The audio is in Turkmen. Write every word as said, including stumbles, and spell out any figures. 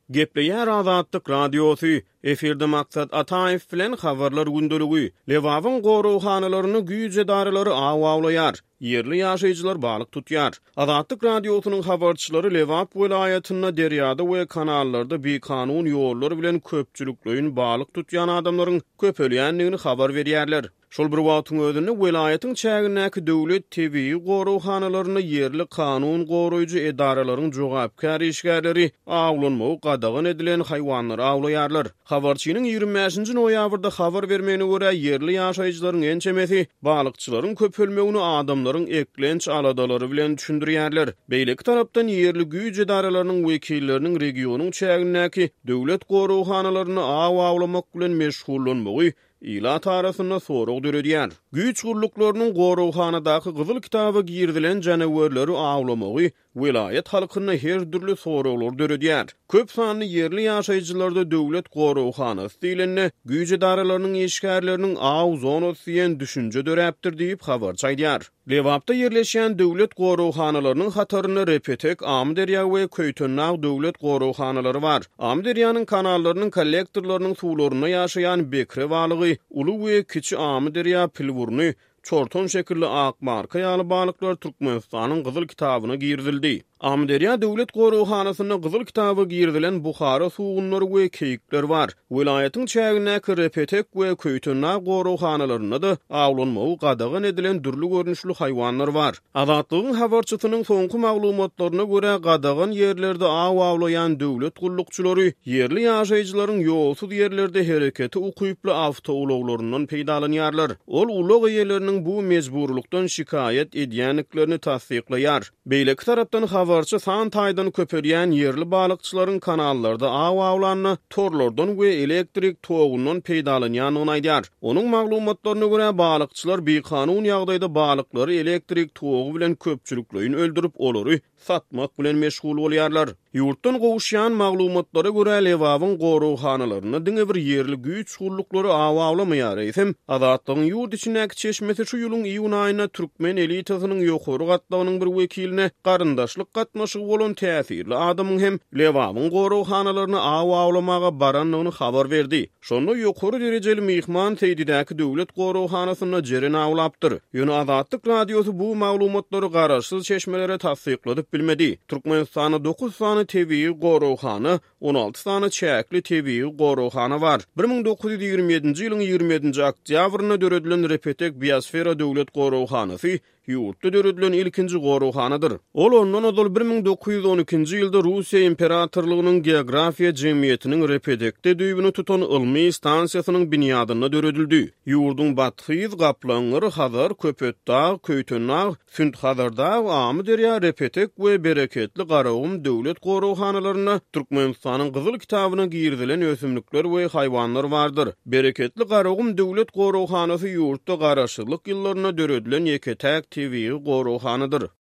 Gepleýär Azatlyk Radiosu, efirde maksat Ataýew bilen habarlar gündölügi, Lewawyň gorawhanylaryny güýje darylary awawlaýar, yerli ýaşaýjylar balyk tutýar. Azatlyk Radiosynyň habarçylary Lewap welaýatyna derýada we kanallarda bekanun ýollar bilen köpçülikleýin balyk tutýan adamlaryň köpelýänligini habar berýärler. Şol bir wagtyň özünde welaýatyň çägindäki döwlet T V gorawhanalaryny yerli kanun goraýjy edaralaryň jogapkar işgärleri awlanmagy gadagyn edilen haýwanlary awlaýarlar. Habarçynyň ýygrimi beşinji noýabrda habar bermegine görä yerli ýaşaýjylaryň ençemesi balykçylaryň köpelmegini adamlaryň eklenç aladalary bilen düşündirýärler. Beýleki tarapdan yerli güýj edaralarynyň wekilleriniň regionyň çägindäki döwlet gorawhanalaryny awawlamak bilen meşgullanmagy ila tarafına sorag döredýär. Güýç gurluklarynyň gorawhanadaky gyzyl kitaba girdilen janawerleri awlamagy vilayet halkyna her türlü soraglar döredýär. Köp sanly yerli ýaşaýjylarda döwlet gorawhanasy diýilende güýç edaralarynyň işgärleriniň aw zonasy diýen düşünje döräpdir diýip habar çaýdýar. Lewapda yerleşen döwlet gorawhanalarynyň hataryny Repetek, Amderýa we Köýtönäg döwlet gorawhanalary bar. Amderyanyň kanallarynyň kollektorlarynyň suwlaryna ýaşaýan bekre balygy, ulu we kiçi Amderýa pilwurny çorton şekilli akmarka ýaly balyklar Türkmenistanyň gyzyl kitabyna girdildi. Amderýa döwlet gorawhanasyna gyzyl kitaba girdilen Buhara suwunlary we keýikler bar. Welaýatyň çägindäki Repetek we Köýtönäg gorawhanalaryna da awlanmagy gadagyn edilen dürli görnüşli haýwanlar bar. Azatlygyň habarçysynyň soňky maglumatlaryna görä gadagyn yerlerde aw awlayan döwlet gullukçylary yerli ýaşaýjylaryň ýolsuz yerlerde hereketi ukyply awtouloglaryndan peýdalanýarlar. Ol ulug ýerleriniň bu mejburlukdan şikayet edýänliklerini tasdiklaýar. Beýleki tarapdan habarçy san taýdan köperýän yerli balykçylaryň kanallarda aw awlanny torlardan we elektrik togundan peýdalanýanyny aýdýar. Onuň maglumatlaryna görä balykçylar bekanun ýagdaýda balyklary elektrik togu bilen köpçülikleýin öldürip olary satmak bilen meşgul bolýarlar. Ýurtdan gowuşýan maglumatlara görä Lewawyň gorawhanalaryna diňe bir yerli güýç gullukları aw awlamaýar eýsem, Azatlygyň ýurt içindäki çeşmesi şu ýylyň iýun aýyna türkmen elitasynyň ýokary gatlagynyň bir wekiline garyndaşlyk gatnaşygy bolan täsirli adamyň hem Lewawyň gorawhanalaryny aw awlamaga baranlygyny habar berdi. Şonda ýokary derejeli mihman teýdidäki döwlet gorawhanasyna jeren awlapdyr. Ýöne Azatlyk Radiosy bu maglumatlary garaşsyz çeşmelere tasdikladyp bilmedi. Türkmenistanyň dokuz sany T V gorawhana, on alty sany çäkli T V gorawhana bar. bir ming dokuz ýüz ýygrimi ýedinji ýylyň ýygrimi ýedinji oktýabryna döredilen Repetek Biosfera döwlet gorawhanasy ýurtda döredilen ilkinji gorawhanadyr. Ol ondan ozal bir ming dokuz ýüz on ikinji ýylda Russiýa imperatorlygynyň geografiýa jemgyýetiniň Repetekde düýbüni tutan ilmi stansiýasynyň binýadyna döredildi. Ýurduň bathy gaplanyny Hazar, Köpetdağ, Köýtönäg, Sündhazarda, Amderýa, Repetek we Bereketli Garawum döwlet gorawhanalaryna Türkmenistanyň gyzyl kitabyna girdilen ösümlikler we haýwanlar bardyr. Bereketli Garawum döwlet gorawhanasy ýurtda garaşylyk ýyllaryna döredilen ýeketäk T V gorawhanadyr.